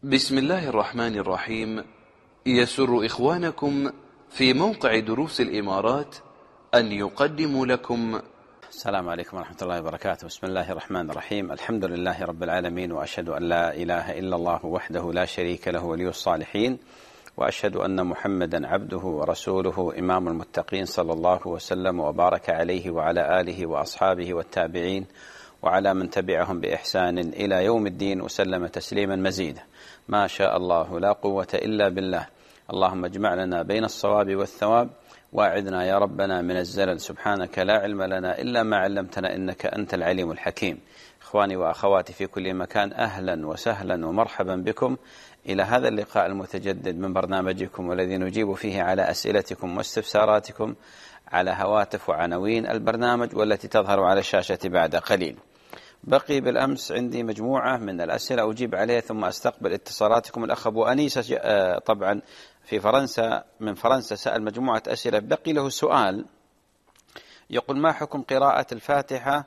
بسم الله الرحمن الرحيم. يسر إخوانكم في موقع دروس الإمارات أن يقدموا لكم. السلام عليكم ورحمة الله وبركاته. بسم الله الرحمن الرحيم. الحمد لله رب العالمين، وأشهد أن لا إله إلا الله وحده لا شريك له ولي الصالحين، وأشهد أن محمدا عبده ورسوله إمام المتقين، صلى الله وسلم وبارك عليه وعلى آله وأصحابه والتابعين وعلى من تبعهم بإحسان إلى يوم الدين، وسلم تسليما مزيدا. ما شاء الله لا قوة إلا بالله. اللهم اجمع لنا بين الصواب والثواب، واعذنا يا ربنا من الزلل. سبحانك لا علم لنا إلا ما علمتنا، إنك أنت العليم الحكيم. إخواني وأخواتي في كل مكان، أهلا وسهلا ومرحبا بكم إلى هذا اللقاء المتجدد من برنامجكم، والذي نجيب فيه على أسئلتكم واستفساراتكم على هواتف وعناوين البرنامج، والتي تظهر على الشاشة بعد قليل. بقي بالأمس عندي مجموعة من الأسئلة أجيب عليها، ثم أستقبل اتصالاتكم. الأخ أبو أنيس طبعا في فرنسا، من فرنسا، سأل مجموعة أسئلة. بقي له سؤال يقول: ما حكم قراءة الفاتحة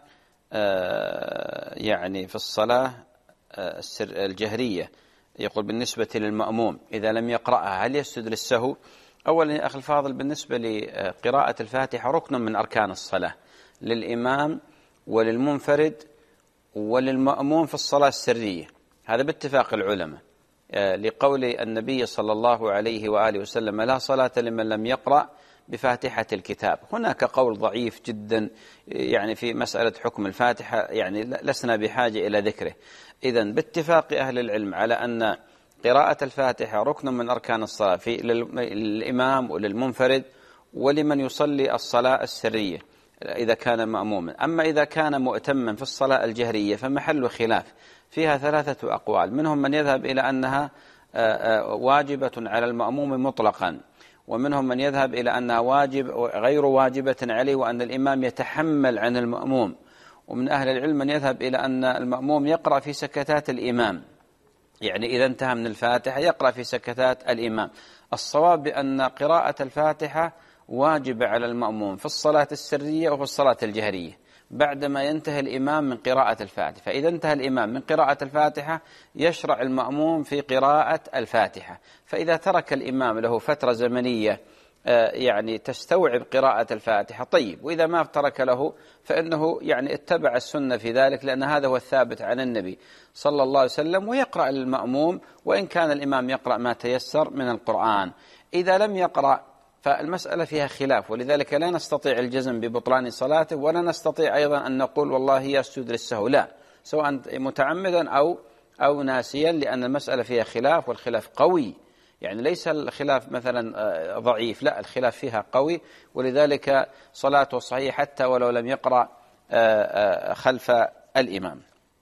يعني في الصلاة الجهرية؟ يقول بالنسبة للمأموم إذا لم يقرأها هل يسجد للسهو؟ أولا يا أخي الفاضل، بالنسبة لقراءة الفاتحة ركن من أركان الصلاة للإمام وللمنفرد وللمأموم في الصلاة السرية، هذا باتفاق العلماء، لقول النبي صلى الله عليه وآله وسلم: لا صلاة لمن لم يقرأ بفاتحة الكتاب. هناك قول ضعيف جدا يعني في مسألة حكم الفاتحة، يعني لسنا بحاجة إلى ذكره. إذن باتفاق أهل العلم على أن قراءة الفاتحة ركن من أركان الصلاة في للإمام وللمنفرد ولمن يصلي الصلاة السرية إذا كان مأموما. أما إذا كان مؤتما في الصلاة الجهرية فمحل خلاف، فيها ثلاثة أقوال. منهم من يذهب إلى أنها واجبة على المأموم مطلقا، ومنهم من يذهب إلى أنها غير واجبة عليه، وأن الإمام يتحمل عن المأموم. ومن أهل العلم من يذهب إلى أن المأموم يقرأ في سكتات الإمام، يعني إذا انتهى من الفاتحة يقرأ في سكتات الإمام. الصواب بأن قراءة الفاتحة واجبة على المأموم في الصلاة السرية وفي الصلاة الجهرية بعدما ينتهي الإمام من قراءة الفاتحة. فإذا انتهى الإمام من قراءة الفاتحة يشرع المأموم في قراءة الفاتحة. فإذا ترك الإمام له فترة زمنية يعني تستوعب قراءة الفاتحة طيب، وإذا ما ترك له فإنه يعني اتبع السنة في ذلك، لأن هذا هو الثابت عن النبي صلى الله عليه وسلم، ويقرأ المأموم وإن كان الإمام يقرأ ما تيسر من القرآن. إذا لم يقرأ فالمسألة فيها خلاف، ولذلك لا نستطيع الجزم ببطلان صلاته، ولا نستطيع أيضا أن نقول والله يسجد للسهو، لا، سواء متعمدا أو ناسيا، لأن المسألة فيها خلاف، والخلاف قوي، يعني ليس الخلاف مثلا ضعيف، لا، الخلاف فيها قوي، ولذلك صلاته صحيحة حتى ولو لم يقرأ خلف الإمام.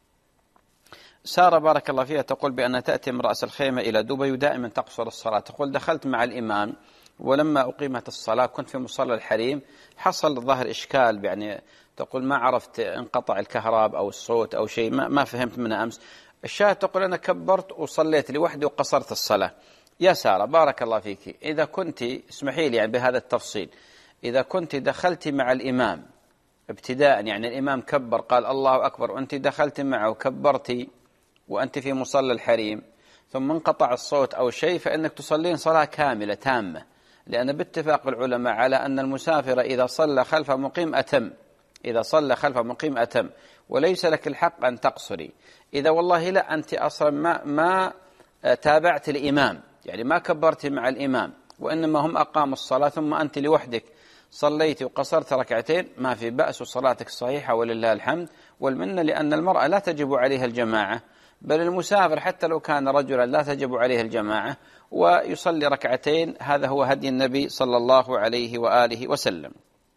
سارة بارك الله فيها تقول بأن تأتي من رأس الخيمة إلى دبي ودائما تقصر الصلاة. تقول: دخلت مع الإمام ولما أقيمت الصلاة كنت في مصلى الحريم، حصل ظهر إشكال، يعني تقول ما عرفت، انقطع الكهرباء أو الصوت أو شيء، ما فهمت من أمس. الشاهد تقول: أنا كبرت وصليت لوحدي وقصرت الصلاة. يا سارة بارك الله فيك، إذا كنت اسمحي لي يعني بهذا التفصيل، إذا كنت دخلت مع الإمام ابتداء، يعني الإمام كبر قال الله أكبر وأنت دخلت معه وكبرتي وأنت في مصلى الحريم ثم انقطع الصوت أو شيء، فإنك تصلين صلاة كاملة تامة، لأن باتفاق العلماء على أن المسافر إذا صلى خلف مقيم أتم، إذا صلى خلف مقيم أتم، وليس لك الحق أن تقصري. إذا والله لا، أنت أصلا ما تابعت الإمام، يعني ما كبرت مع الإمام، وإنما هم أقاموا الصلاة ثم أنت لوحدك صليت وقصرت ركعتين، ما في بأس، وصلاتك صحيحة ولله الحمد والمنة، لأن المرأة لا تجب عليها الجماعة، بل المسافر حتى لو كان رجلا لا تجب عليه الجماعة، ويصلي ركعتين. هذا هو هدي النبي صلى الله عليه وآله وسلم.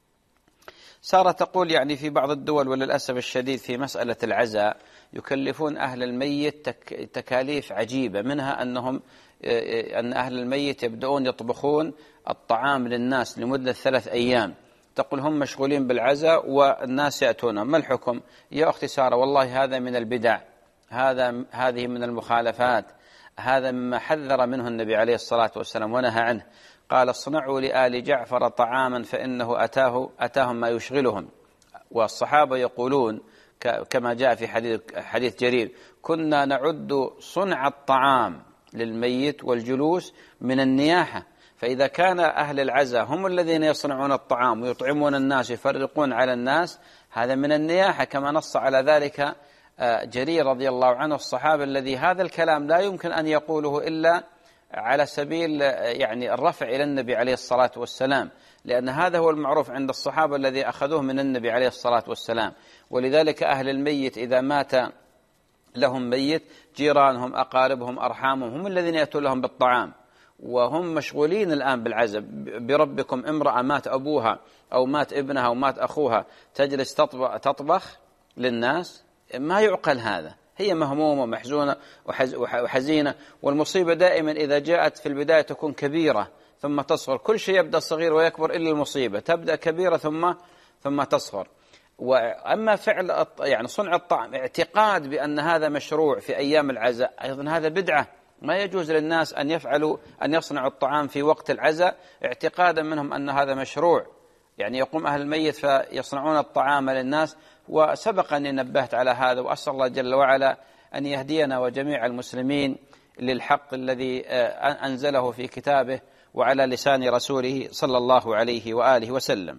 سارة تقول يعني في بعض الدول وللأسف الشديد في مسألة العزاء يكلفون أهل الميت تكاليف عجيبة، منها أن أهل الميت يبدأون يطبخون الطعام للناس لمدة 3 أيام. تقول هم مشغولين بالعزاء والناس يأتون، ما الحكم؟ يا أختي سارة والله هذا من البدع، هذه من المخالفات، هذا مما حذر منه النبي عليه الصلاة والسلام ونهى عنه. قال: اصنعوا لآل جعفر طعاما فإنه أتاهم ما يشغلهم. والصحابة يقولون كما جاء في حديث جرير: كنا نعد صنع الطعام للميت والجلوس من النياحة. فإذا كان أهل العزاء هم الذين يصنعون الطعام ويطعمون الناس ويفرقون على الناس، هذا من النياحة، كما نص على ذلك جرير رضي الله عنه الصحابي الذي هذا الكلام لا يمكن أن يقوله إلا على سبيل يعني الرفع إلى النبي عليه الصلاة والسلام، لأن هذا هو المعروف عند الصحابة الذي أخذوه من النبي عليه الصلاة والسلام. ولذلك أهل الميت إذا مات لهم ميت، جيرانهم أقاربهم أرحامهم هم الذين يأتون لهم بالطعام، وهم مشغولين الآن بالعزاء. بربكم امرأة مات أبوها أو مات ابنها أو مات أخوها تجلس تطبخ للناس، ما يعقل هذا. هي مهمومة ومحزونة وحزينة، والمصيبة دائما إذا جاءت في البداية تكون كبيرة ثم تصغر. كل شيء يبدأ صغير ويكبر إلا المصيبة، تبدأ كبيرة ثم تصغر. وأما فعل يعني صنع الطعام، اعتقاد بأن هذا مشروع في أيام العزاء، أيضا هذا بدعة. ما يجوز للناس أن يصنعوا الطعام في وقت العزاء اعتقادا منهم أن هذا مشروع، يعني يقوم أهل الميت فيصنعون الطعام للناس. وسبق أني نبهت على هذا، وأسأل الله جل وعلا أن يهدينا وجميع المسلمين للحق الذي أنزله في كتابه وعلى لسان رسوله صلى الله عليه وآله وسلم.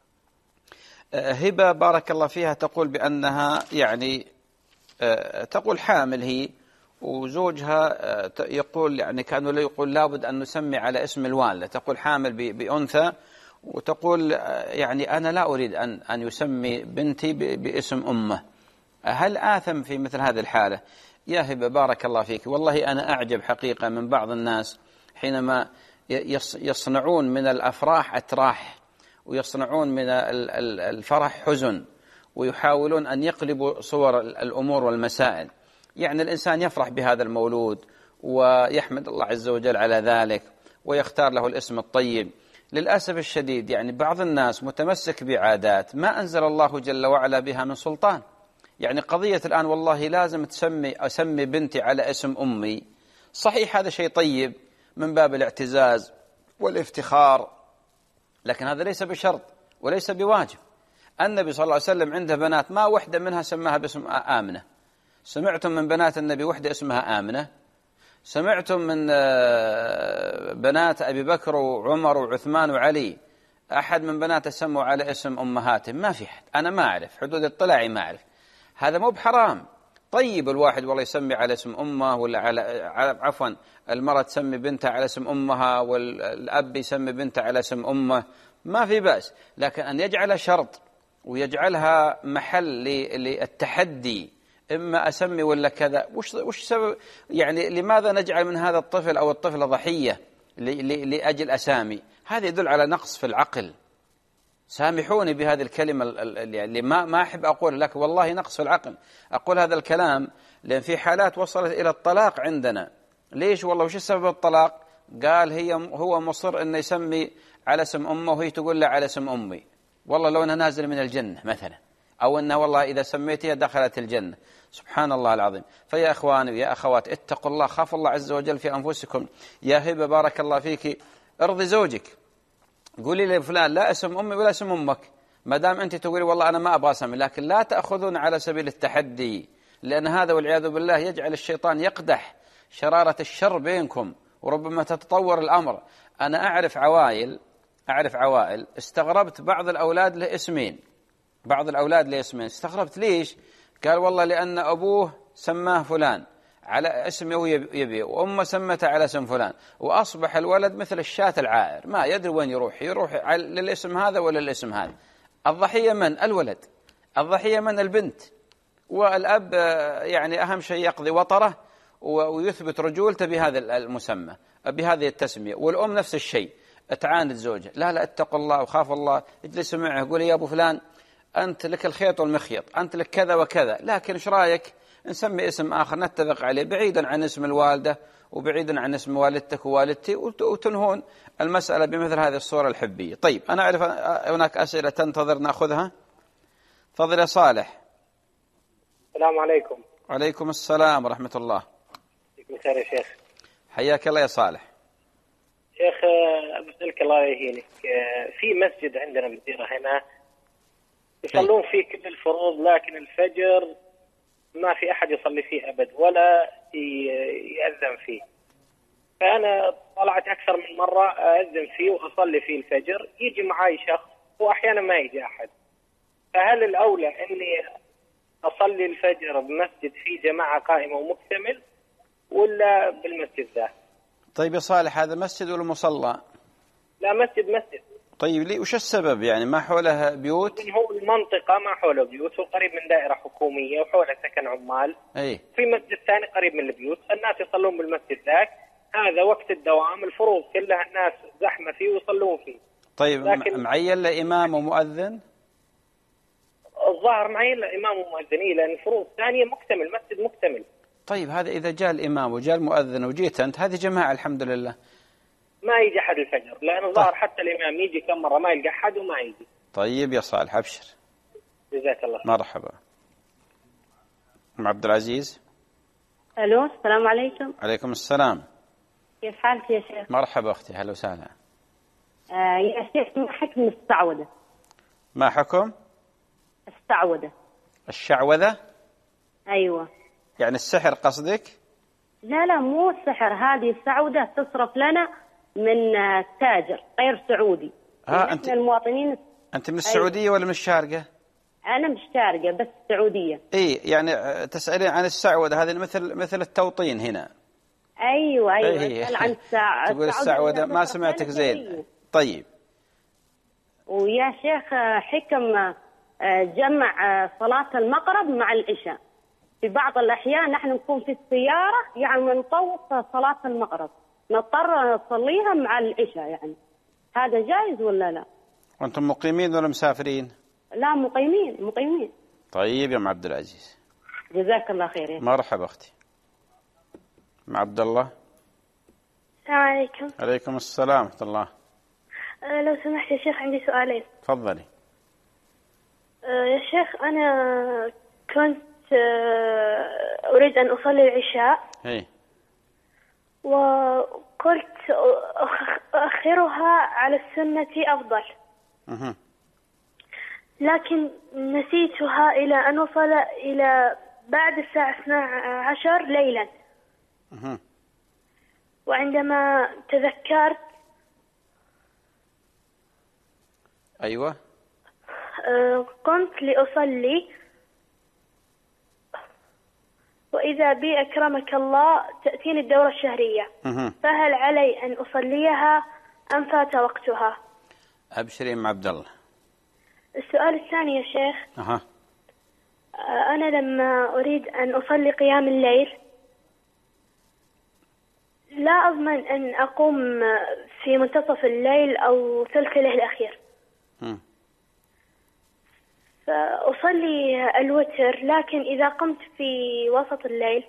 هبة بارك الله فيها تقول بأنها يعني تقول حامل هي، وزوجها يقول يعني كانوا يقول لابد أن نسمي على اسم الوالدة. تقول حامل بأنثى، وتقول يعني أنا لا أريد أن يسمي بنتي باسم أمه. هل آثم في مثل هذه الحالة؟ يا هبة بارك الله فيك، والله أنا أعجب حقيقة من بعض الناس حينما يصنعون من الأفراح أتراح، ويصنعون من الفرح حزن، ويحاولون أن يقلبوا صور الأمور والمسائل. يعني الإنسان يفرح بهذا المولود ويحمد الله عز وجل على ذلك ويختار له الاسم الطيب. للأسف الشديد يعني بعض الناس متمسك بعادات ما أنزل الله جل وعلا بها من سلطان. يعني قضية الآن والله لازم أسمي بنتي على اسم أمي، صحيح هذا شيء طيب من باب الاعتزاز والافتخار، لكن هذا ليس بشرط وليس بواجب. النبي صلى الله عليه وسلم عنده بنات ما واحدة منها سماها باسم آمنة. سمعتم من بنات النبي واحدة اسمها آمنة؟ سمعتم من بنات أبي بكر وعمر وعثمان وعلي أحد من بنات سموا على اسم أمهاتهم؟ ما في حد، أنا ما أعرف، حدود اطلاعي ما أعرف. هذا مو بحرام. طيب الواحد والله يسمي على اسم أمه، ولا عفوا المرأة تسمي بنتها على اسم أمها، والأب يسمي بنته على اسم أمه، ما في بأس. لكن أن يجعل شرط ويجعلها محل للتحدي، إما أسمي ولا كذا، وش سبب؟ يعني لماذا نجعل من هذا الطفل أو الطفلة ضحية لأجل أسامي؟ هذا يدل على نقص في العقل. سامحوني بهذه الكلمة اللي ما أحب أقول لك، والله نقص في العقل. أقول هذا الكلام لأن في حالات وصلت إلى الطلاق عندنا. ليش؟ والله وش سبب الطلاق؟ قال هو مصر أنه يسمي على اسم أمه وهي تقول له على اسم أمي، والله لو أنا نازل من الجنة مثلا، أو أنه والله إذا سميتها دخلت الجنة. سبحان الله العظيم. فيا أخواني ويا أخوات، اتقوا الله، خافوا الله عز وجل في أنفسكم. يا هبة بارك الله فيك، ارضي زوجك، قولي لي فلان لا اسم أمي ولا اسم أمك، ما دام أنت تقولي والله أنا ما أبغى أسمي، لكن لا تأخذون على سبيل التحدي، لأن هذا والعياذ بالله يجعل الشيطان يقدح شرارة الشر بينكم، وربما تتطور الأمر. أنا أعرف عوائل استغربت بعض الأولاد له اسمين، استغربت ليش؟ قال والله لأن أبوه سماه فلان على اسمه ويبي، وأمه سمته على اسم فلان، وأصبح الولد مثل الشاة العائر، ما يدري وين يروح للاسم هذا ولا الاسم هذا. الضحية من؟ الولد. الضحية من؟ البنت. والأب يعني أهم شيء يقضي وطره ويثبت رجولته بهذا المسمى، بهذه التسمية. والأم نفس الشيء، تعاند زوجها. لا اتقوا الله وخاف الله، اجلس معه قولي يا أبو فلان أنت لك الخيط والمخيط، أنت لك كذا وكذا، لكن إيش رأيك نسمي اسم آخر نتفق عليه بعيدا عن اسم الوالدة وبعيدا عن اسم والدتك ووالدتي، وتنهون المسألة بمثل هذه الصورة الحبية. طيب أنا أعرف هناك أسئلة تنتظر نأخذها. تفضل يا صالح. السلام عليكم. وعليكم السلام ورحمة الله. مساء يا شيخ. حياك الله يا صالح. شيخ بسألك الله يهينك، في مسجد عندنا بالديرة هنا يصلون فيه كل الفروض، لكن الفجر ما في أحد يصلي فيه أبد ولا يأذن فيه. فأنا طلعت أكثر من مرة أأذن فيه وأصلي فيه الفجر، يجي معاي شخص وأحيانا ما يجي أحد. فهل الأولى أني أصلي الفجر بمسجد فيه جماعة قائمة ومكتمل ولا بالمسجد ذا؟ طيب يا صالح، هذا مسجد ولا مصلى؟ لا، مسجد. طيب ليه؟ وش السبب يعني؟ ما حوله بيوت؟ هو المنطقة ما حوله بيوت، وقريب من دائرة حكومية وحوله سكن عمال. أي. في مسجد ثاني قريب من البيوت، الناس يصلون بالمسجد ذاك، هذا وقت الدوام الفروض كلها الناس زحمة فيه ويصلون فيه. طيب معين له إمام ومؤذن؟ الظاهر معين له إمام ومؤذنين، لأن الفروض الثانية مكتمل، مسجد مكتمل. طيب هذا إذا جاء الإمام وجاء المؤذن وجيت أنت، هذه جماعة الحمد لله. ما يجي أحد الفجر، لأن الظاهر حتى الإمام يجي كم مرة ما يلقى أحد وما يجي. طيب يا صالح أبشر. جزاك الله. مرحبا. عبد العزيز. الو، السلام عليكم. عليكم السلام. كيف حالك يا شيخ؟ مرحبا أختي، هلا وسهلا. يا شيخ، ما حكم السعودة؟ ما حكم السعودة؟ الشعوذة؟ أيوة. يعني السحر قصدك؟ لا مو السحر، هذه السعودة تصرف لنا من تاجر غير سعودي. أنت المواطنين. أنت من السعودية ولا من الشارقة؟ أنا مش شارقة بس سعودية. يعني تسألين عن السعودة، هذه مثل التوطين هنا. أيوة. أسأل عن تقول السعودة، ما سمعتك زين. طيب. ويا شيخ، حكم جمع صلاة المغرب مع العشاء. في بعض الأحيان نحن نكون في السيارة يعني نطوف صلاة المغرب، نضطر نصليها مع العشاء، يعني هذا جائز ولا لا؟ وأنتم مقيمين ولا مسافرين؟ لا، مقيمين. طيب يا أم عبد العزيز، جزاك الله خير. مرحبا أختي. مع عبد الله. السلام عليكم. عليكم السلام ورحمة الله. لو سمحت يا شيخ، عندي سؤالين. تفضلي. يا شيخ، أنا كنت أريد أن أصلي العشاء. وقلت أؤخرها على السنة أفضل. لكن نسيتها إلى أن وصل إلى بعد الساعة 12 ليلا. وعندما تذكرت أيوة قمت لأصلي، وإذا بي أكرمك الله تأتيني الدورة الشهرية. فهل علي أن أصليها أم فات وقتها؟ أبشري مع عبد الله. السؤال الثاني يا شيخ. أنا لما أريد أن أصلي قيام الليل لا أضمن أن أقوم في منتصف الليل أو ثلث الليل الأخير. فأصلي الوتر، لكن إذا قمت في وسط الليل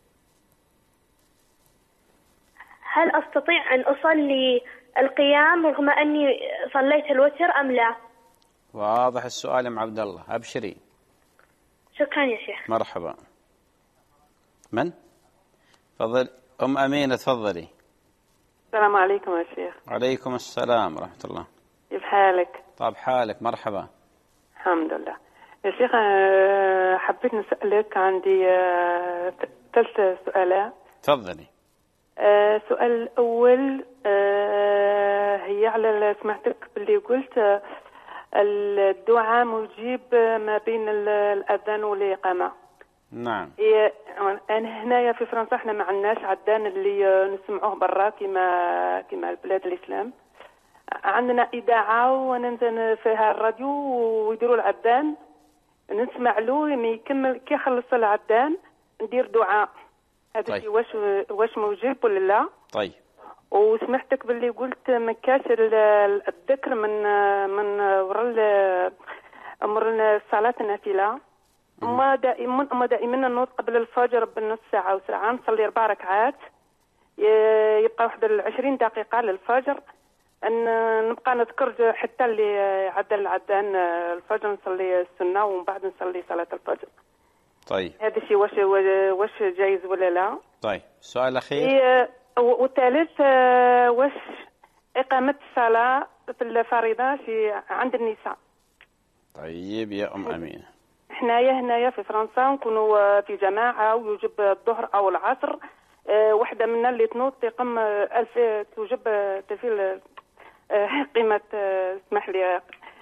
هل أستطيع أن أصلي القيام رغم أني صليت الوتر أم لا؟ واضح السؤال يا عبد الله، أبشري. شكرا يا شيخ. مرحبا. من؟ تفضل أم أمينة، تفضلي. السلام عليكم يا شيخ. عليكم السلام ورحمة الله. كيف حالك؟ طاب حالك، مرحبا. الحمد لله يا شيخ. حبيت نسألك، عندي 3 سؤالات. تفضلي. السؤال الأول هي على سمعتك باللي قلت الدعاء مجيب ما بين الأذان والإقامة. نعم. أنا هنايا في فرنسا احنا ما عندناش عدان اللي نسمعوه برا كما البلاد الإسلام. عندنا إذاعة وننزل فيها الراديو ويديروا العدان، نسمع له لما يكمل كي يخلص العدان ندير دعاء. هذا الشيء واش موجب ولا لا؟ طيب. وسمعتك باللي قلت ما كاش الذكر من ورا امر الصلاه النافله. ما دائما نوض قبل الفجر بنص ساعه او ساعه، نصلي 4 ركعات، يبقى واحد 20 دقيقه للفجر، ان نبقى نذكر حتى اللي عدى العدان الفجر نصلي السنه ومن بعد نصلي صلاه الفجر. طيب. هذا الشيء واش جايز ولا لا؟ طيب. السؤال الأخير. والثالث واش إقامة الصلاة في الفريضة عند النساء؟ طيب يا أم أمينة. هنايا في فرنسا نكونوا في جماعة ويجب الظهر أو العصر، وحدة منا اللي تنوض تقم توجب تفيل قيمة، اسمح لي،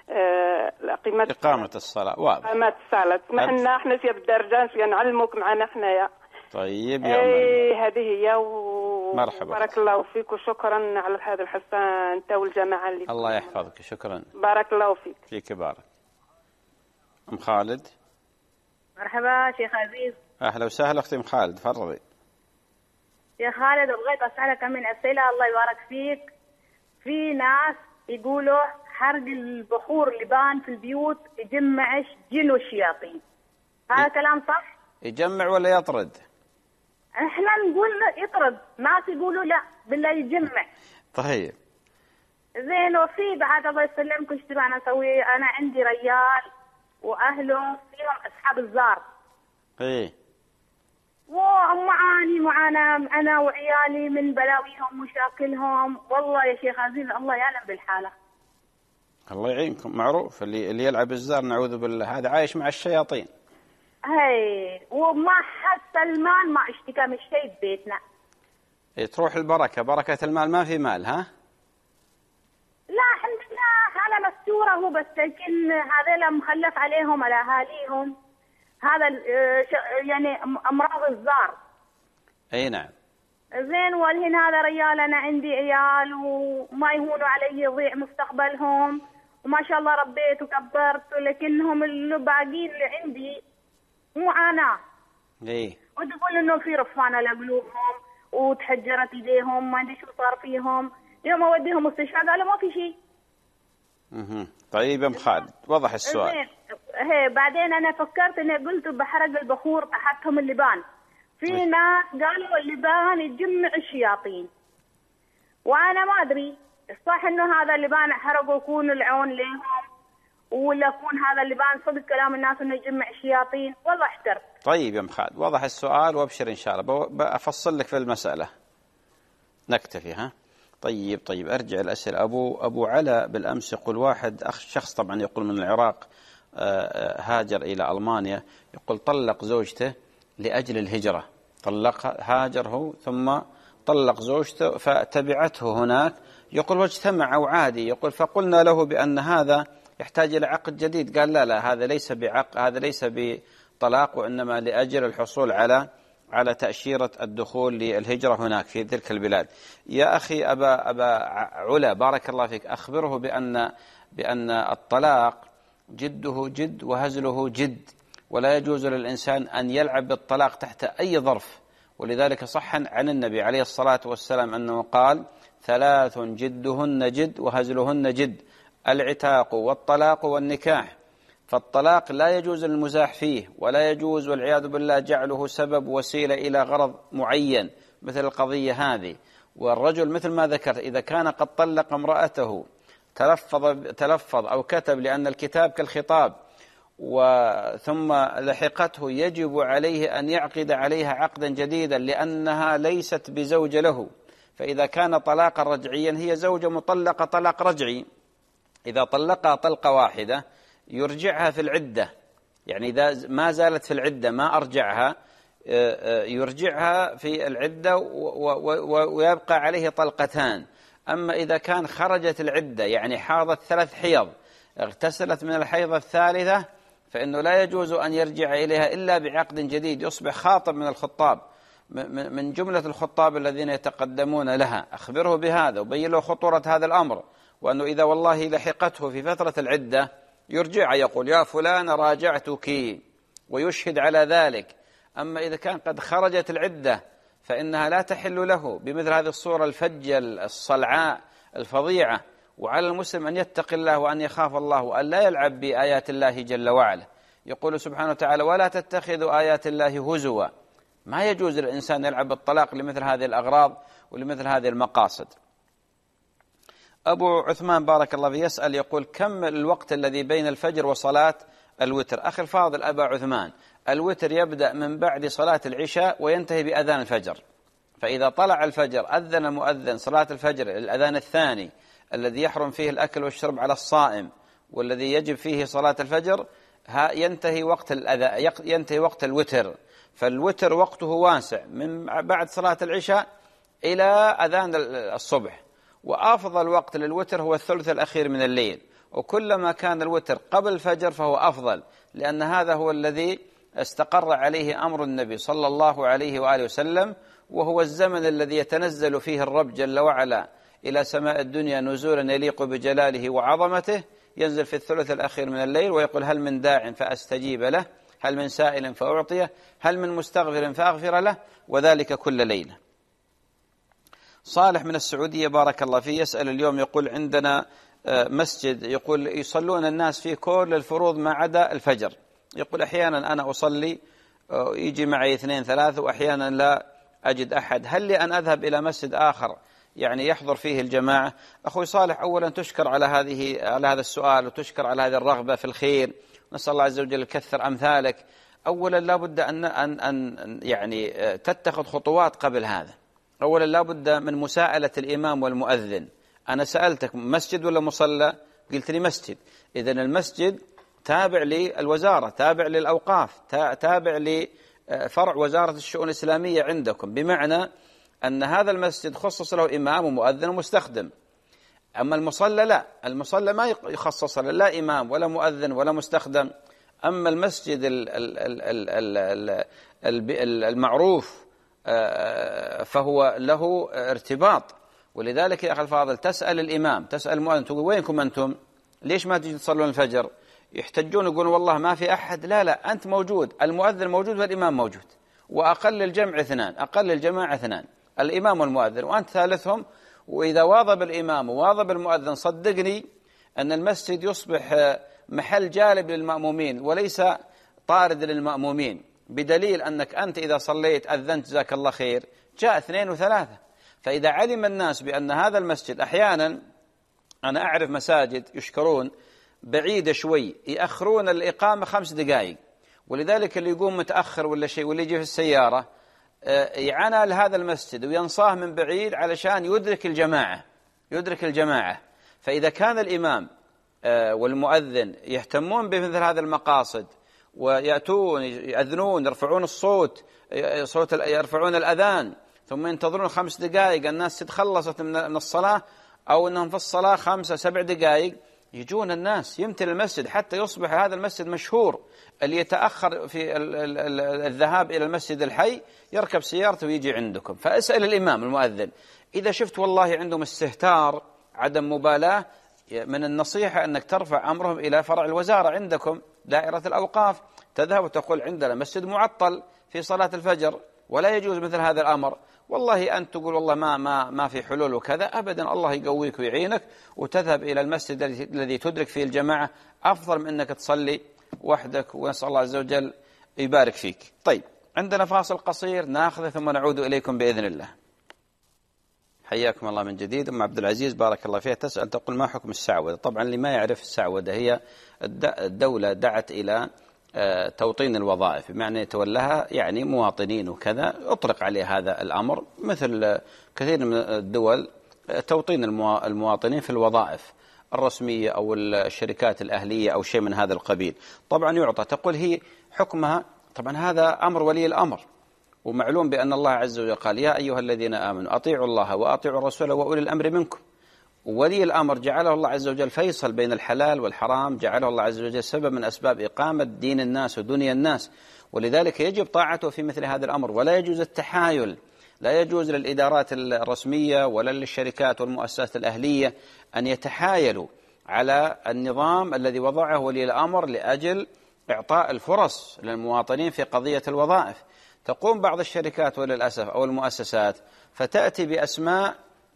إقامة الصلاة. واضح. إقامة الصلاة. اسمح لنا احنا في الدرجة في نعلموك معنا حنايا. طيب يا أم. هذه هي مرحبا. بارك الله فيك وشكرا على هذا الحصة أنت والجماعة اللي. الله يحفظك. شكرا. بارك الله فيك. فيك بارك. أم خالد. مرحبا شيخ عزيز. أهلا وسهلا أختي أم خالد، تفضلي. يا خالد بغيت أسألك من أسئلة الله يبارك فيك. في ناس يقولوا حرق البخور لبان في البيوت يجمعش جن والشياطين، هذا كلام صح؟ يجمع ولا يطرد؟ احنا نقول يطرد، ناس يقولوا لا بالله يجمع. طيب زين. وفي بعد الله يسلمك ايش تبغى انا اسوي؟ انا عندي ريال واهله فيهم اصحاب الزار. ايه. معانا انا وعيالي من بلاويهم ومشاكلهم، والله يا شيخ عزيز الله يعلم بالحاله. الله يعينكم. معروف اللي يلعب الزار نعوذ بالله هذا عايش مع الشياطين. هي وما حتى المال ما اشتكى من شيء ببيتنا. تروح البركة، بركة المال ما في مال. ها؟ لا عندنا حالة مستورة هو بس، لكن هذا مخلف عليهم على أهاليهم هذا يعني أمراض الزار. أي نعم. زين. والحين هذا ريال أنا عندي عيال وما يهونوا علي يضيع مستقبلهم، وما شاء الله ربيت وكبرت، لكنهم اللي باقيين اللي عندي معاناة. إيه. وتقول إنه في رفانة لقلوبهم وتحجرت إيديهم ما أدري شو صار فيهم، يوم أوديهم مستشفى قالوا ما في شيء. طيب يا أم خالد وضح السؤال. هي بعدين أنا فكرت إني قلت بحرق البخور أحدهم اللبان. في ناس قالوا اللبان يجمع الشياطين، وأنا ما أدري صح إنه هذا اللبان حرقوا يكون العون لهم ولا يكون هذا اللبان صدق كلام الناس إنه يجمع الشياطين، والله احترت. طيب يا أم خالد وضح السؤال وابشر إن شاء الله بأفصل لك في المسألة. نكتفي. ها؟ طيب أرجع الأسئلة. أبو علاء بالأمس يقول واحد شخص طبعا يقول من العراق هاجر إلى ألمانيا، يقول طلق زوجته لأجل الهجرة، هاجر هو ثم طلق زوجته فتبعته هناك، يقول واجتمعوا عادي، يقول فقلنا له بأن هذا يحتاج إلى عقد جديد، قال لا هذا ليس بعقد، هذا ليس بطلاق، وإنما لأجل الحصول على تأشيرة الدخول للهجرة هناك في تلك البلاد. يا أخي أبا علا بارك الله فيك، أخبره بأن الطلاق جده جد وهزله جد، ولا يجوز للإنسان أن يلعب بالطلاق تحت أي ظرف. ولذلك صح عن النبي عليه الصلاة والسلام أنه قال 3 جدهن جد وهزلهن جد: العتاق والطلاق والنكاح. فالطلاق لا يجوز المزاح فيه، ولا يجوز والعياذ بالله جعله سبب وسيلة إلى غرض معين مثل القضية هذه. والرجل مثل ما ذكرت إذا كان قد طلق امرأته تلفظ أو كتب، لأن الكتاب كالخطاب، ثم لحقته يجب عليه أن يعقد عليها عقدا جديدا لأنها ليست بزوجة له. فإذا كان طلاقا رجعيا هي زوجة مطلقة طلاق رجعي، إذا طلقها طلقة واحدة يرجعها في العدة، يعني إذا ما زالت في العدة ما أرجعها يرجعها في العدة ويبقى عليه طلقتان. أما إذا كان خرجت العدة يعني حاضت 3 حيض اغتسلت من الحيضة الثالثة فإنه لا يجوز أن يرجع إليها إلا بعقد جديد، يصبح خاطب من الخطاب، من جملة الخطاب الذين يتقدمون لها. أخبره بهذا وبين له خطورة هذا الأمر، وأنه إذا والله لحقته في فترة العدة يرجع يقول يا فلان راجعتك ويشهد على ذلك. أما إذا كان قد خرجت العدة فإنها لا تحل له بمثل هذه الصورة الفجة الصلعاء الفظيعة. وعلى المسلم أن يتقي الله وأن يخاف الله وأن لا يلعب بآيات الله جل وعلا. يقول سبحانه وتعالى ولا تتخذوا آيات الله هزوا. ما يجوز للإنسان يلعب بالطلاق لمثل هذه الأغراض ولمثل هذه المقاصد. أبو عثمان بارك الله فيه يسأل يقول كم الوقت الذي بين الفجر وصلاة الوتر؟ أخي الفاضل أبا عثمان، الوتر يبدأ من بعد صلاة العشاء وينتهي بأذان الفجر. فإذا طلع الفجر أذن المؤذن صلاة الفجر الأذان الثاني الذي يحرم فيه الأكل والشرب على الصائم، والذي يجب فيه صلاة الفجر ينتهي وقت الوتر، فالوتر وقته واسع من بعد صلاة العشاء إلى أذان الصبح، وأفضل وقت للوتر هو الثلث الأخير من الليل، وكلما كان الوتر قبل الفجر فهو أفضل، لأن هذا هو الذي استقر عليه أمر النبي صلى الله عليه وآله وسلم، وهو الزمن الذي يتنزل فيه الرب جل وعلا إلى سماء الدنيا نزولا يليق بجلاله وعظمته، ينزل في الثلث الأخير من الليل ويقول: هل من داع فأستجيب له، هل من سائل فأعطيه، هل من مستغفر فأغفر له، وذلك كل ليلة. صالح من السعودية بارك الله فيه يسأل اليوم، يقول: عندنا مسجد يقول يصلون الناس فيه كل الفروض ما عدا الفجر، يقول أحيانا أنا أصلي يجي معي 2 3 وأحيانا لا أجد أحد، هل لي أن أذهب إلى مسجد آخر يعني يحضر فيه الجماعة؟ أخوي صالح، أولا تشكر على هذا السؤال، وتشكر على هذه الرغبة في الخير، نسأل الله عز وجل يكثر أمثالك. أولا لا بد أن يعني تتخذ خطوات قبل هذا. أولا لا بد من مساءلة الإمام والمؤذن. أنا سألتك مسجد ولا مصلى؟ قلت لي مسجد. إذن المسجد تابع للوزارة، تابع للأوقاف، تابع لفرع وزارة الشؤون الإسلامية عندكم، بمعنى أن هذا المسجد خصص له إمام ومؤذن ومستخدم. أما المصلى لا، المصلى ما يخصص له لا إمام ولا مؤذن ولا مستخدم. أما المسجد المعروف فهو له ارتباط، ولذلك يا أخي الفاضل تسأل الإمام، تسأل المؤذن، تقول: وينكم أنتم؟ ليش ما تجي تصلون الفجر؟ يحتجون يقولون: والله ما في أحد. لا، أنت موجود، المؤذن موجود والإمام موجود، وأقل الجمع 2، أقل الجماعة 2، الإمام والمؤذن، وأنت ثالثهم. وإذا واظب الإمام وواظب المؤذن صدقني أن المسجد يصبح محل جالب للمأمومين وليس طارد للمأمومين، بدليل أنك أنت إذا صليت أذنت جزاك الله خير، جاء 2 و3. فإذا علم الناس بأن هذا المسجد، أحيانا أنا أعرف مساجد يشكرون بعيدة شوي يأخرون الإقامة 5 دقائق، ولذلك اللي يقوم متأخر ولا شيء واللي يجي في السيارة يعنى لهذا المسجد وينصاه من بعيد علشان يدرك الجماعة. فإذا كان الإمام والمؤذن يهتمون بمثل هذا المقاصد ويأتون يأذنون يرفعون الصوت يرفعون الأذان ثم ينتظرون 5 دقائق الناس تتخلصت من الصلاة، أو أنهم في الصلاة 5 7 دقائق، يجون الناس يمتلئ المسجد حتى يصبح هذا المسجد مشهور. اللي يتأخر في الذهاب إلى المسجد الحي يركب سيارته ويجي عندكم. فأسأل الإمام المؤذن، إذا شفت والله عندهم استهتار عدم مبالاة، من النصيحة أنك ترفع أمرهم إلى فرع الوزارة عندكم دائرة الأوقاف، تذهب وتقول: عندنا مسجد معطل في صلاة الفجر ولا يجوز مثل هذا الأمر، والله أنت تقول والله ما في حلول وكذا، أبدا، الله يقويك ويعينك، وتذهب إلى المسجد الذي تدرك فيه الجماعة، أفضل من أنك تصلي وحدك، ونسأل الله عز وجل يبارك فيك. طيب، عندنا فاصل قصير ناخذه ثم نعود إليكم بإذن الله. حياكم الله من جديد. أم عبد العزيز بارك الله فيها تسأل، تقول: ما حكم السعودة؟ طبعا اللي ما يعرف السعودة هي الدولة دعت إلى توطين الوظائف، بمعنى يتولاها يعني مواطنين وكذا، أطلق عليه هذا الأمر، مثل كثير من الدول توطين المواطنين في الوظائف الرسمية أو الشركات الأهلية أو شيء من هذا القبيل. طبعا يعطى، تقول هي حكمها، طبعا هذا أمر ولي الأمر، ومعلوم بأن الله عز وجل قال: يا أيها الذين آمنوا أطيعوا الله وأطيعوا الرسول وأولي الأمر منكم. ولي الأمر جعله الله عز وجل فيصل بين الحلال والحرام، جعله الله عز وجل سبب من أسباب إقامة دين الناس ودنيا الناس، ولذلك يجب طاعته في مثل هذا الأمر، ولا يجوز التحايل، لا يجوز للإدارات الرسمية ولا للشركات والمؤسسات الأهلية أن يتحايلوا على النظام الذي وضعه ولي الأمر لأجل إعطاء الفرص للمواطنين في قضية الوظائف. تقوم بعض الشركات وللأسف أو المؤسسات فتأتي بأسماء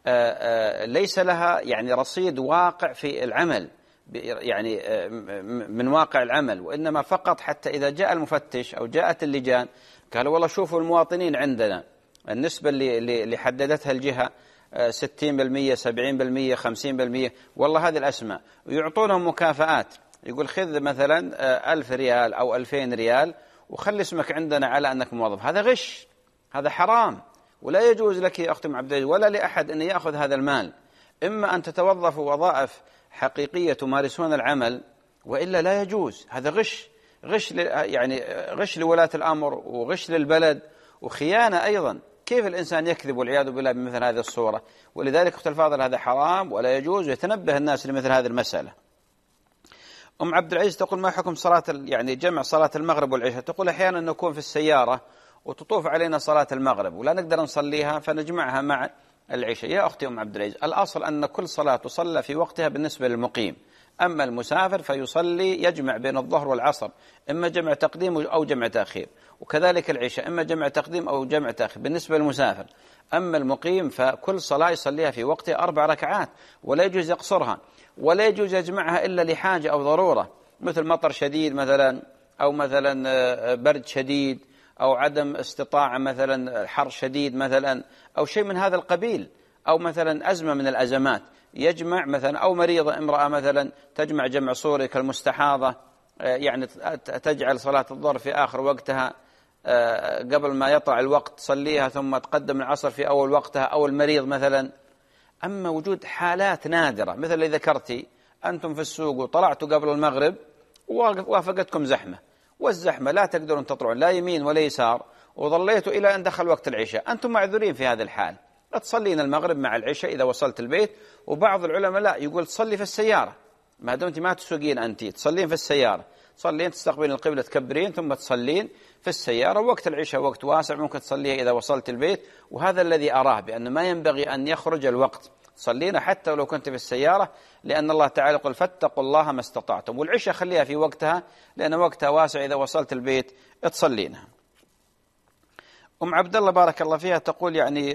ليس لها يعني رصيد واقع في العمل، يعني من واقع العمل، وإنما فقط حتى إذا جاء المفتش أو جاءت اللجان قالوا: والله شوفوا المواطنين عندنا النسبة اللي حددتها الجهة 60% 70% 50%، والله هذه الأسماء، ويعطونهم مكافآت، يقول: خذ مثلا 1000 ريال أو 2000 ريال وخلي اسمك عندنا على أنك موظف. هذا غش، هذا حرام، ولا يجوز لك يا أختي عبد العزيز ولا لأحد أن يأخذ هذا المال. إما أن تتوظف وظائف حقيقية تمارسون العمل، وإلا لا يجوز. هذا غش يعني غش لولاة الأمر وغش للبلد وخيانة أيضا. كيف الإنسان يكذب والعياذ بالله بمثل هذه الصورة؟ ولذلك أخت الفاضل هذا حرام ولا يجوز، ويتنبه الناس لمثل هذه المسألة. أم عبد العزيز تقول ما حكم صلاة يعني جمع صلاة المغرب والعشاء؟ تقول أحيانا نكون في السيارة وتطوف علينا صلاة المغرب ولا نقدر نصليها فنجمعها مع العشاء. يا أختي أم عبد العزيز، الأصل أن كل صلاة تصلى في وقتها بالنسبة للمقيم، أما المسافر فيصلي يجمع بين الظهر والعصر، إما جمع تقديم أو جمع تأخير، وكذلك العشاء إما جمع تقديم أو جمع تأخير بالنسبة للمسافر. أما المقيم فكل صلاة يصليها في وقتها 4 ركعات، ولا يجوز يقصرها ولا يجوز يجمعها إلا لحاجة أو ضرورة، مثل مطر شديد مثلا، أو مثلا برد شديد، أو عدم استطاعة مثلا حر شديد مثلا، أو شيء من هذا القبيل، أو مثلا أزمة من الأزمات يجمع مثلا، أو مريضة امرأة مثلا تجمع جمع صوري كالمستحاضة، يعني تجعل صلاة الظهر في آخر وقتها قبل ما يطلع الوقت تصليها ثم تقدم العصر في أول وقتها، أو المريض مثلا. أما وجود حالات نادرة مثل اللي ذكرتي، أنتم في السوق وطلعتوا قبل المغرب ووافقتكم زحمة، والزحمة لا تقدرون تطلعون لا يمين ولا يسار، وظليتوا إلى أن دخل وقت العشاء، أنتم معذورين في هذه الحال، تصلين المغرب مع العشاء إذا وصلت البيت. وبعض العلماء لا، يقول تصلي في السيارة، ما دمت ما تسوقين أنت تصلين في السيارة، تصلين تستقبلين القبلة تكبرين ثم تصلين في السيارة، وقت العشاء وقت واسع ممكن تصليها إذا وصلت البيت. وهذا الذي أراه بأن ما ينبغي أن يخرج الوقت، تصلينا حتى ولو كنت في السيارة، لأن الله تعالى يقول فاتقوا الله ما استطعتم. والعشاء خليها في وقتها لأن وقتها واسع، إذا وصلت البيت تصلينها. أم عبد الله بارك الله فيها تقول يعني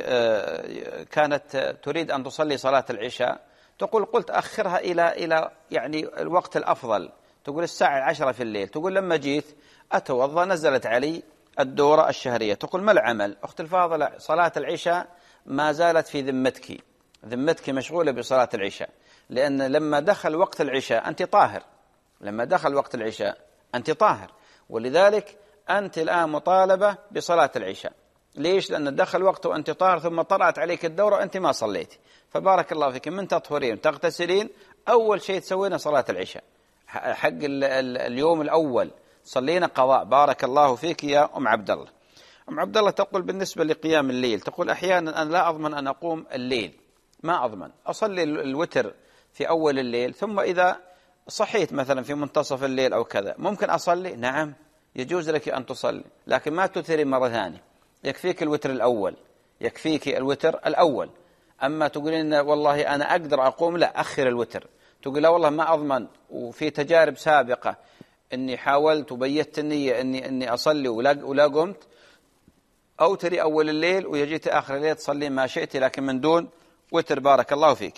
كانت تريد أن تصلي صلاة العشاء، تقول قلت أخرها إلى يعني الوقت الأفضل، تقول الساعة 10 في الليل. تقول لما جيت أتوضأ نزلت علي الدورة الشهرية. تقول ما العمل؟ أخت الفاضلة، صلاة العشاء ما زالت في ذمتك مشغولة بصلاة العشاء، لأن لما دخل وقت العشاء أنت طاهر، لما دخل وقت العشاء أنت طاهر، ولذلك أنت الآن مطالبة بصلاة العشاء. ليش؟ لأن دخل وقته وأنت طاهر ثم طلعت عليك الدورة وأنت ما صليتي. فبارك الله فيك، من تطهرين تغتسلين أول شيء تسوينا صلاة العشاء، حق اليوم الأول صلينا قضاء. بارك الله فيك يا أم عبد الله. أم عبد الله تقول بالنسبة لقيام الليل، تقول أحيانا أنا لا أضمن أن أقوم الليل، ما أضمن، أصلي الوتر في أول الليل، ثم إذا صحيت مثلا في منتصف الليل أو كذا ممكن أصلي. نعم يجوز لك أن تصلي، لكن ما تثري مرة ثانية، يكفيك الوتر الأول، يكفيك الوتر الأول. أما تقولين والله أنا أقدر أقوم، لا، أخر الوتر. تقول لا والله ما أضمن، وفي تجارب سابقة إني حاولت وبيت النية إني أصلي ولا قمت، أو تري أول الليل ويجيت آخر الليل تصلي ما شئت لكن من دون وتر. بارك الله فيك.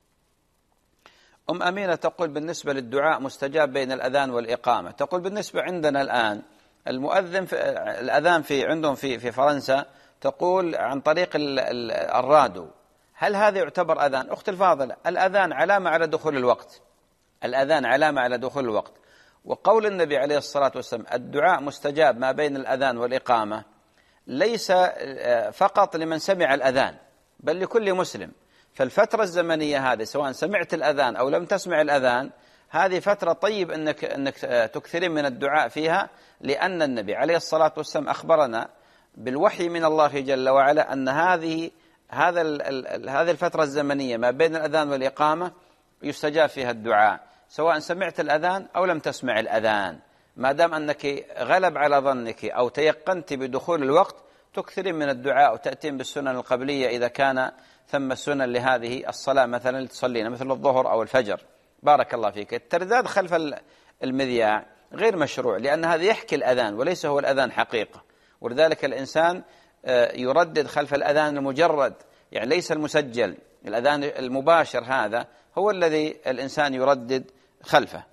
أم أمينة تقول بالنسبة للدعاء مستجاب بين الأذان والإقامة، تقول بالنسبة عندنا الآن المؤذن الأذان عندهم في فرنسا تقول عن طريق الراديو، هل هذا يعتبر أذان؟ أخت الفاضلة، الأذان علامة على دخول الوقت، الأذان علامة على دخول الوقت. وقول النبي عليه الصلاة والسلام الدعاء مستجاب ما بين الأذان والإقامة ليس فقط لمن سمع الأذان بل لكل مسلم. فالفترة الزمنية هذه سواء سمعت الأذان أو لم تسمع الأذان، هذه فترة طيب أنك تكثرين من الدعاء فيها، لأن النبي عليه الصلاة والسلام أخبرنا بالوحي من الله جل وعلا أن هذه الفترة الزمنية ما بين الأذان والإقامة يستجاب فيها الدعاء، سواء سمعت الأذان أو لم تسمع الأذان، ما دام أنك غلب على ظنك أو تيقنت بدخول الوقت تكثرين من الدعاء وتأتين بالسنن القبلية إذا كان ثم السنن لهذه الصلاة مثلا تصلينا مثل الظهر أو الفجر. بارك الله فيك. الترداد خلف المذياع غير مشروع، لأن هذا يحكي الأذان وليس هو الأذان حقيقة، ولذلك الإنسان يردد خلف الأذان المجرد، يعني ليس المسجل، الأذان المباشر هذا هو الذي الإنسان يردد خلفه.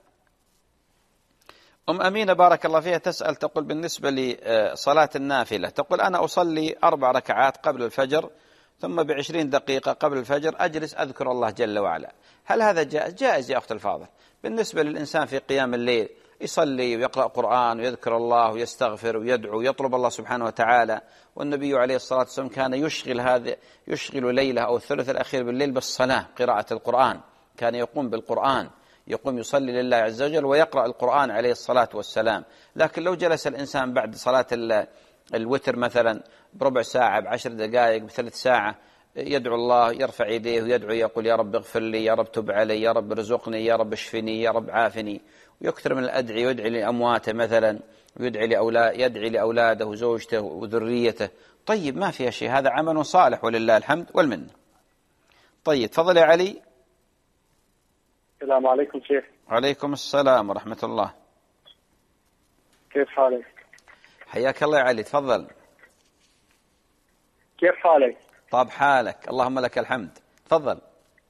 أم أمينة بارك الله فيها تسأل تقول بالنسبة لصلاة النافلة، تقول أنا أصلي 4 ركعات قبل الفجر ثم ب20 دقيقة قبل الفجر أجلس أذكر الله جل وعلا، هل هذا جائز؟ جائز يا أخت الفاضل. بالنسبة للإنسان في قيام الليل يصلي ويقرأ قرآن ويذكر الله ويستغفر ويدعو ويطلب الله سبحانه وتعالى، والنبي عليه الصلاة والسلام كان يشغل ليلة أو الثلث الأخير بالليل بالصلاة قراءة القرآن، كان يقوم بالقرآن، يقوم يصلي لله عز وجل ويقرأ القرآن عليه الصلاة والسلام. لكن لو جلس الإنسان بعد صلاة الوتر مثلا بربع ساعة، ب10 دقائق، ب3 ساعة، يدعو الله، يرفع يديه ويدعو، يقول يا رب اغفر لي، يا رب تب علي، يا رب ارزقني، يا رب اشفني، يا رب عافني، ويكثر من الأدعية، ويدعي لأمواته مثلا، يدعي لأولاده وزوجته وذريته. طيب ما فيها شيء، هذا عمل صالح ولله الحمد والمنة. طيب تفضل يا علي. السلام عليكم شيخ. عليكم السلام ورحمة الله. كيف حالك؟ حياك الله يا علي، تفضل. كيف حالك؟ طاب حالك، اللهم لك الحمد، تفضل.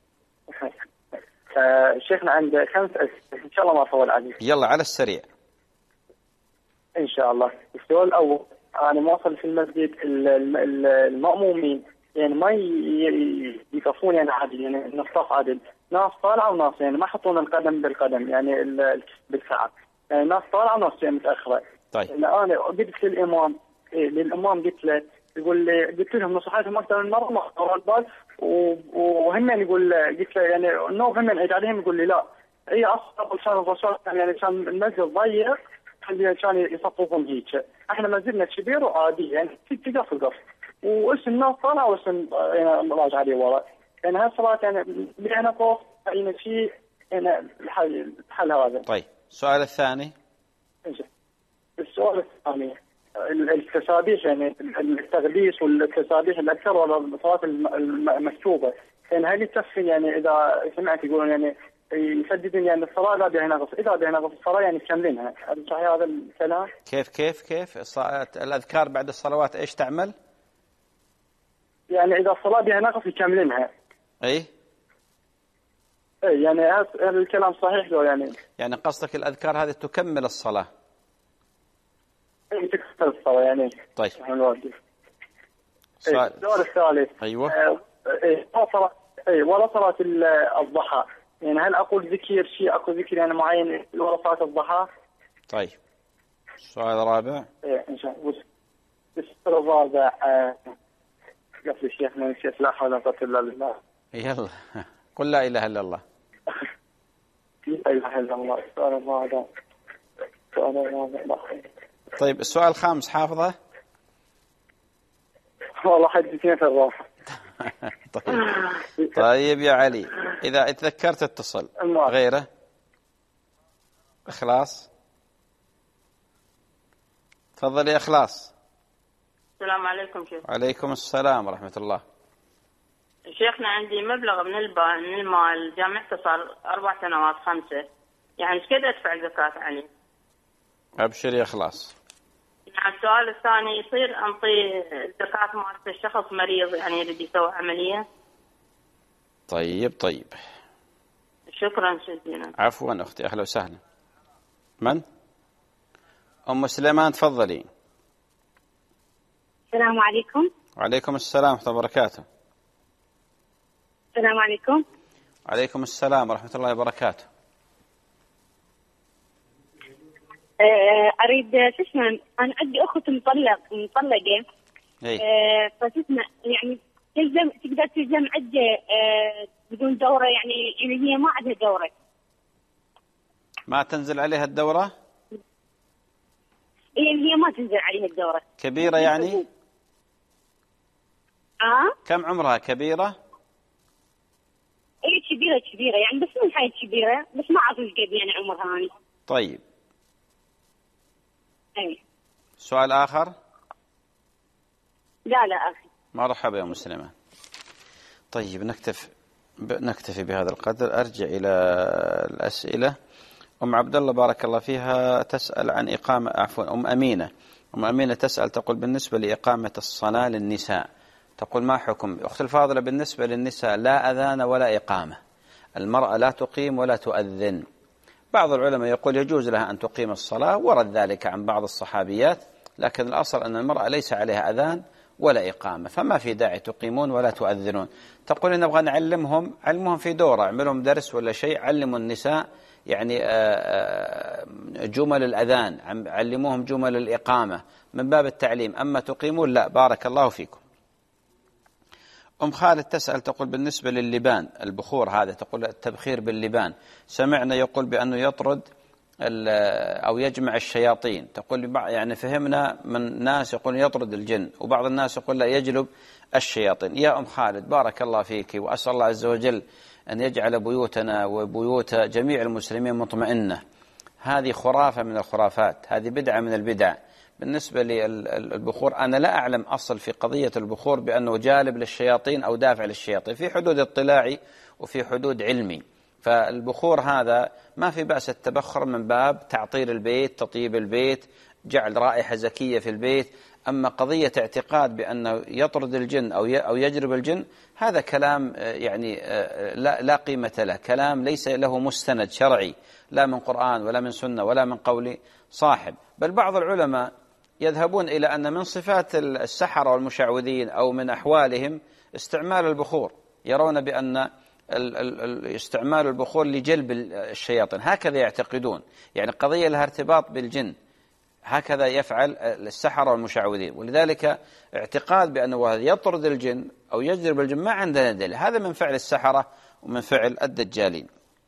شيخنا عند 5 أسئلة إن شاء الله ما أطول عليك. يلا على السريع. إن شاء الله. السؤال الأول، أنا موصل في المسجد المأمومين يعني ما يقفون يعني عدل، يعني الصف عدل، ناس طالعة وناس يعني ما يحطون القدم بالقدم يعني بالساعة، يعني ناس طالعة وناس يعني متأخرة. طيب. أنا قلت للإمام قلت له، يقول لي، قلت لهم نصحتهم أكثر من مرة ما أخطروا البال، وهم يعني قلت له يعني إنه هم يعيد عليهم، يقول لي لا هي أصلا كان الرسول يعني كان المسجد ضيق كان يصفوهم هيك، احنا مسجدنا كبير وعادي يعني تقف القف واسم الناس طالع واسم يعني راجع عليه ورا، يعني هالصلاة يعني بينا قف يعني شيء يعني الحل هذا. طيب السؤال الثاني. السؤال الثاني، التسابيح يعني التغليس والتسابيح الأكثر ولا الصلاة المكتوبة، يعني هل يكفي يعني إذا سمعت يقولون يعني يسددون يعني الصلاة لا بها نقص، إذا بها نقص الصلاة يعني كاملينها، هل صحيح هذا الكلام؟ كيف الأذكار بعد الصلوات إيش تعمل؟ يعني إذا الصلاة بها نقص يكملينها. إيه يعني هذا الكلام صحيح لو يعني قصدك الأذكار هذه تكمل الصلاة؟ تكمل الصلاة يعني. طيب. السؤال الثالث. أيوة. ولا صلاة الضحى، يعني هل أقول أقول ذكر يعني معين ولا صلاة الضحى؟ طيب السؤال الرابع. إن شاء الله. السؤال الرابع، قبل الشيخ ما نسيت، لا حول ولا قوة إلا بالله. يلا قل لا إله إلا الله. لا إله إلا الله. السؤال الرابع. طيب السؤال الخامس حافظه؟ والله حدثني في الراحة. طيب يا علي، إذا تذكرت اتصل. غيره؟ إخلاص. تفضل يا إخلاص. السلام عليكم شيخ. عليكم السلام ورحمة الله. شيخنا عندي مبلغ من المال جامعته صار 4 سنوات 5، يعني ايش قد ادفع زكاة عليه؟ أبشر يا إخلاص. يعني السؤال الثاني، يصير أنطي زكاة مال الشخص مريض يعني يريد يسوي عملية؟ طيب. شكرا جزيلا. عفوا أختي، أهلا وسهلا. من؟ أم سليمان، تفضلي. السلام عليكم. وعليكم السلام ورحمة الله وبركاته. السلام عليكم. وعليكم السلام ورحمة الله وبركاته. أريد تسمع، أنا عندي أخت مطلقة. فتسمع يعني تقدر تلزم عدة بدون دورة، يعني هي ما عندها دورة. ما تنزل عليها الدورة؟ هي ما تنزل عليها الدورة. كبيرة يعني؟ كم عمرها؟ كبيرة؟ كبيرة يعني، بس من حيث كبيرة، بس ما أعرف قد يعني عمرها هاني. طيب. أي. سؤال آخر؟ لا أخي. مرحبا يا مسلمة. طيب نكتفي بهذا القدر. أرجع إلى الأسئلة. أم عبد الله بارك الله فيها تسأل عن إقامة، عفوا أم أمينة تسأل، تقول بالنسبة لإقامة الصلاة للنساء، تقول ما حكم؟ أخت الفاضلة، بالنسبة للنساء لا أذان ولا إقامة، المرأة لا تقيم ولا تؤذن. بعض العلماء يقول يجوز لها أن تقيم الصلاة، ورد ذلك عن بعض الصحابيات، لكن الأصل أن المرأة ليس عليها أذان ولا إقامة، فما في داعي تقيمون ولا تؤذنون. تقول نبغى علمهم في دورة، اعملهم درس ولا شيء، علموا النساء يعني جمل الأذان، علموهم جمل الإقامة من باب التعليم، أما تقيمون لا. بارك الله فيكم. أم خالد تسأل تقول بالنسبة لللبان البخور هذا، تقول التبخير باللبان سمعنا يقول بأنه يطرد أو يجمع الشياطين. تقول يعني فهمنا من ناس يقول يطرد الجن، وبعض الناس يقول لا يجلب الشياطين. يا أم خالد بارك الله فيك، وأسأل الله عز وجل أن يجعل بيوتنا وبيوت جميع المسلمين مطمئنة. هذه خرافة من الخرافات، هذه بدعة من البدع. بالنسبة للبخور أنا لا أعلم أصل في قضية البخور بأنه جالب للشياطين أو دافع للشياطين، في حدود اطلاعي وفي حدود علمي. فالبخور هذا ما في بأس التبخر من باب تعطير البيت، تطيب البيت، جعل رائحة زكية في البيت. أما قضية اعتقاد بأنه يطرد الجن أو يجرب الجن، هذا كلام يعني لا قيمة له، كلام ليس له مستند شرعي لا من قرآن ولا من سنة ولا من قول صاحب. بل بعض العلماء يذهبون إلى أن من صفات السحرة والمشعوذين أو من أحوالهم استعمال البخور، يرون بأن استعمال البخور لجلب الشياطين، هكذا يعتقدون، يعني قضية لها ارتباط بالجن، هكذا يفعل السحرة والمشعوذين. ولذلك اعتقاد بأنه يطرد الجن أو يجلب الجن ما عندنا دليل، هذا من فعل السحرة ومن فعل الدجالين.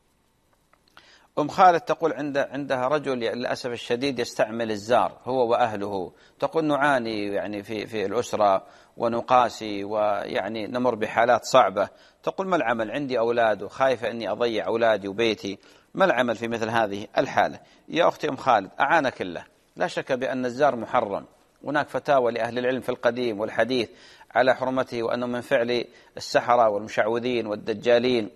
أم خالد تقول عندها رجل للأسف الشديد يستعمل الزار هو وأهله، تقول نعاني يعني في الأسرة ونقاسي ويعني نمر بحالات صعبة. تقول ما العمل؟ عندي أولاد وخايفة أني أضيع أولادي وبيتي، ما العمل في مثل هذه الحالة؟ يا أختي أم خالد أعانك الله، لا شك بأن الزار محرم، هناك فتاوى لأهل العلم في القديم والحديث على حرمته، وأنه من فعل السحرة والمشعوذين والدجالين،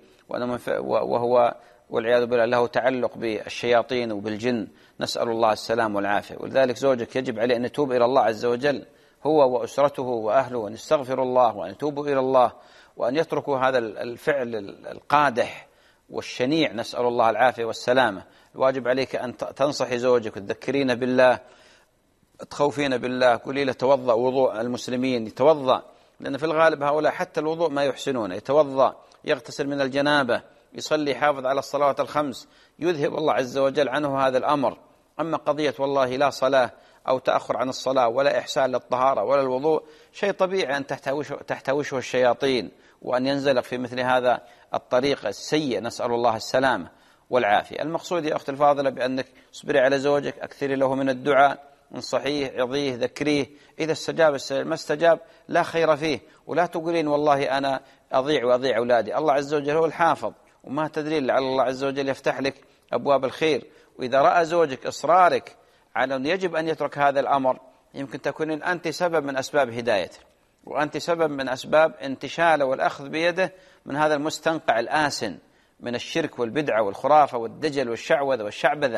وهو والعياذ بالله له تعلق بالشياطين وبالجن، نسأل الله السلام والعافية. ولذلك زوجك يجب عليه أن يتوب إلى الله عز وجل هو وأسرته وأهله، وأن يستغفروا الله وأن يتوبوا إلى الله وأن يتركوا هذا الفعل القادح والشنيع، نسأل الله العافية والسلامة. الواجب عليك أن تنصحي زوجك وتذكرين بالله، تخوفين بالله، قولي له توضأ وضوء المسلمين، يتوضأ، لأن في الغالب هؤلاء حتى الوضوء ما يحسنون، يتوضأ، يغتسل من الجنابة، يصلي، يحافظ على الصلوات الخمس، يذهب الله عز وجل عنه هذا الأمر. أما قضية والله لا صلاة أو تأخر عن الصلاة ولا إحسان للطهارة ولا الوضوء، شيء طبيعي أن تحتوشه الشياطين وأن ينزلق في مثل هذا الطريق السيء، نسأل الله السلامة والعافية. المقصود يا أختي الفاضلة بأنك اصبري على زوجك، أكثري له من الدعاء، انصحيه، عظيه، ذكريه، إذا استجاب ما استجاب لا خير فيه، ولا تقولين والله أنا أضيع وأضيع أولادي. الله عز وجل هو الحافظ، وما تدري لعل الله عز وجل يفتح لك أبواب الخير. وإذا رأى زوجك إصرارك على أن يجب أن يترك هذا الأمر، يمكن تكونين أنت سبب من أسباب هدايته، وأنت سبب من أسباب انتشاله والأخذ بيده من هذا المستنقع الآسن من الشرك والبدعة والخرافة والدجل والشعوذة والشعبذة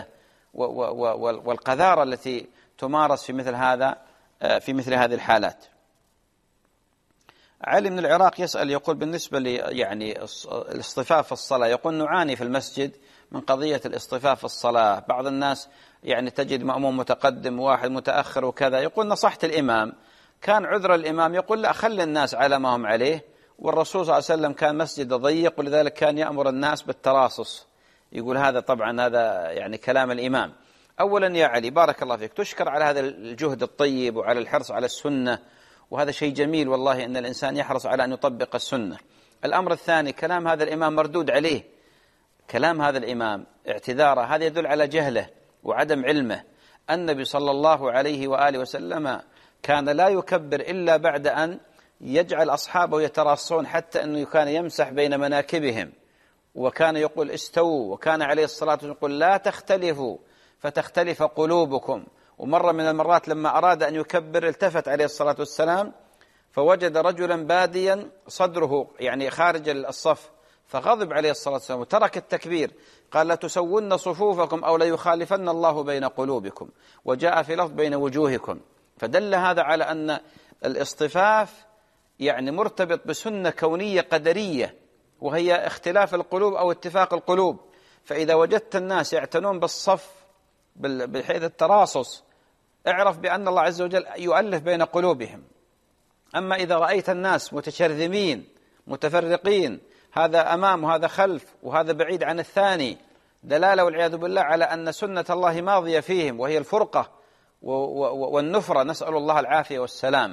والقذارة التي تمارس في مثل هذه الحالات. علي من العراق يسأل يقول بالنسبة لي يعني الاصطفاف في الصلاة، يقول نعاني في المسجد من قضية الاصطفاف في الصلاة، بعض الناس يعني تجد مأموم متقدم واحد متأخر وكذا، يقول نصحت الإمام، كان عذر الإمام يقول لا خلي الناس على ما هم عليه، والرسول صلى الله عليه وسلم كان مسجد ضيق ولذلك كان يأمر الناس بالتراصص. يقول هذا طبعا هذا يعني كلام الإمام. أولا يا علي بارك الله فيك، تشكر على هذا الجهد الطيب وعلى الحرص على السنة، وهذا شيء جميل والله أن الإنسان يحرص على أن يطبق السنة. الأمر الثاني، كلام هذا الإمام مردود عليه، كلام هذا الإمام اعتذاره هذا يدل على جهله وعدم علمه. النبي صلى الله عليه وآله وسلم كان لا يكبر إلا بعد أن يجعل أصحابه يتراصون، حتى أنه كان يمسح بين مناكبهم، وكان يقول استووا، وكان عليه الصلاة والسلام يقول لا تختلفوا فتختلف قلوبكم. ومرة من المرات لما أراد أن يكبر التفت عليه الصلاة والسلام فوجد رجلا باديا صدره يعني خارج الصف، فغضب عليه الصلاة والسلام وترك التكبير، قال لا تسون صفوفكم أو لا يخالفن الله بين قلوبكم، وجاء في لفظ بين وجوهكم. فدل هذا على أن الاصطفاف يعني مرتبط بسنة كونية قدرية، وهي اختلاف القلوب أو اتفاق القلوب. فإذا وجدت الناس يعتنون بالصف بحيث التراصص، اعرف بأن الله عز وجل يؤلف بين قلوبهم. أما إذا رأيت الناس متشرذمين متفرقين، هذا أمام وهذا خلف وهذا بعيد عن الثاني، دلالة والعياذ بالله على أن سنة الله ماضية فيهم، وهي الفرقة والنفرة، نسأل الله العافية والسلامة.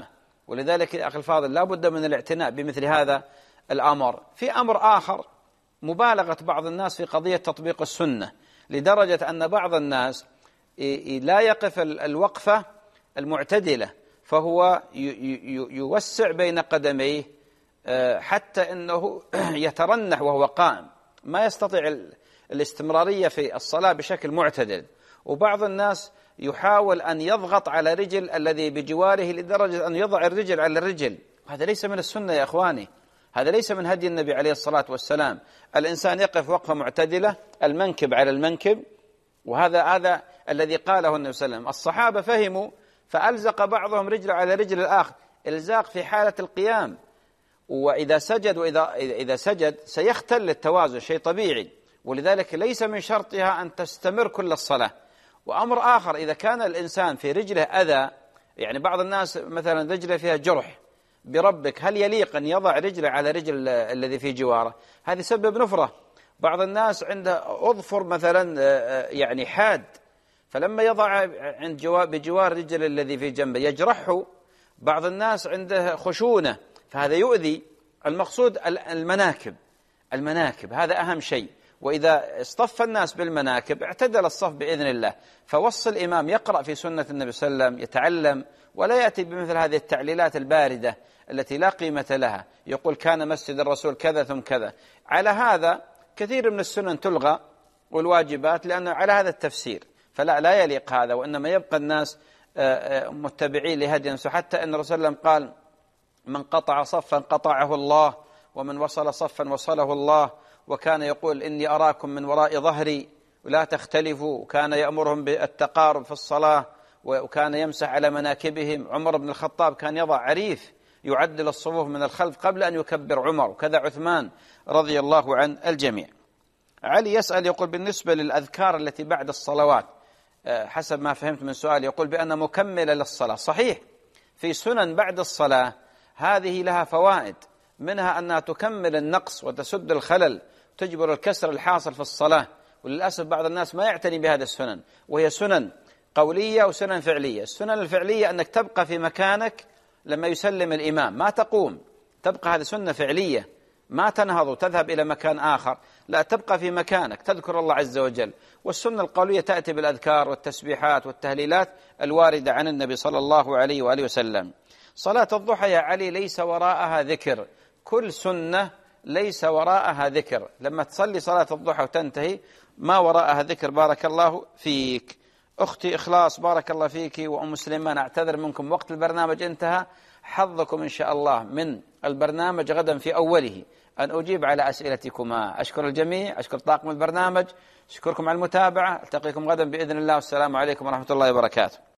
ولذلك يا أخي الفاضل لا بد من الاعتناء بمثل هذا الأمر. في أمر آخر، مبالغة بعض الناس في قضية تطبيق السنة، لدرجة أن بعض الناس لا يقف الوقفة المعتدلة، فهو يوسع بين قدميه حتى أنه يترنح وهو قائم، ما يستطيع الاستمرارية في الصلاة بشكل معتدل. وبعض الناس يحاول أن يضغط على رجل الذي بجواره لدرجة أن يضع الرجل على الرجل. هذا ليس من السنة يا أخواني، هذا ليس من هدي النبي عليه الصلاة والسلام. الإنسان يقف وقفة معتدلة، المنكب على المنكب، وهذا الذي قاله النبي صلى الله عليه وسلم. الصحابة فهموا فألزق بعضهم رجل على رجل الآخر، إلزاق في حالة القيام، وإذا سجد وإذا سجد سيختل التوازن، شيء طبيعي، ولذلك ليس من شرطها أن تستمر كل الصلاة. وأمر آخر، إذا كان الإنسان في رجله أذى، يعني بعض الناس مثلا رجله فيها جرح بربك، هل يليق أن يضع رجله على رجل الذي في جواره؟ هذا سبب نفرة. بعض الناس عنده أظفر مثلا يعني حاد، فلما يضع بجوار رجل الذي في جنبه يجرحه. بعض الناس عنده خشونة، فهذا يؤذي. المقصود المناكب هذا أهم شيء. وإذا اصطف الناس بالمناكب اعتدل الصف بإذن الله. فوصل الإمام يقرأ في سنة النبي صلى الله عليه وسلم، يتعلم، ولا يأتي بمثل هذه التعليلات الباردة التي لا قيمة لها، يقول كان مسجد الرسول كذا ثم كذا. على هذا كثير من السنن تلغى والواجبات لأنه على هذا التفسير، فلا يليق هذا، وإنما يبقى الناس متبعين لهدي. حتى أن الرسول صلى الله عليه وسلم قال من قطع صفا قطعه الله، ومن وصل صفا وصله الله. وكان يقول إني أراكم من وراء ظهري ولا تختلفوا، وكان يأمرهم بالتقارب في الصلاة، وكان يمسح على مناكبهم. عمر بن الخطاب كان يضع عريف يعدل الصفوف من الخلف قبل أن يكبر عمر، وكذا عثمان رضي الله عن الجميع. علي يسأل يقول بالنسبة للأذكار التي بعد الصلوات، حسب ما فهمت من سؤال يقول بأن مكملة للصلاة. صحيح، في سنن بعد الصلاة هذه لها فوائد، منها أنها تكمل النقص وتسد الخلل، تجبر الكسر الحاصل في الصلاة. وللأسف بعض الناس ما يعتني بهذه السنن، وهي سنن قولية وسنن فعلية. السنن الفعلية أنك تبقى في مكانك لما يسلم الإمام، ما تقوم، تبقى، هذه سنة فعلية، ما تنهض وتذهب إلى مكان آخر، لا، تبقى في مكانك تذكر الله عز وجل. والسنة القولية تأتي بالأذكار والتسبيحات والتهليلات الواردة عن النبي صلى الله عليه وآله وسلم. صلاة الضحى يا علي ليس وراءها ذكر، كل سنة ليس وراءها ذكر. لما تصلي صلاة الضحى وتنتهي ما وراءها ذكر. بارك الله فيك. أختي إخلاص بارك الله فيك. وأم سليمان أعتذر منكم، وقت البرنامج انتهى، حظكم إن شاء الله من البرنامج غدا في أوله أن أجيب على أسئلتكما. أشكر الجميع، أشكر طاقم البرنامج، أشكركم على المتابعة. ألتقيكم غدا بإذن الله، والسلام عليكم ورحمة الله وبركاته.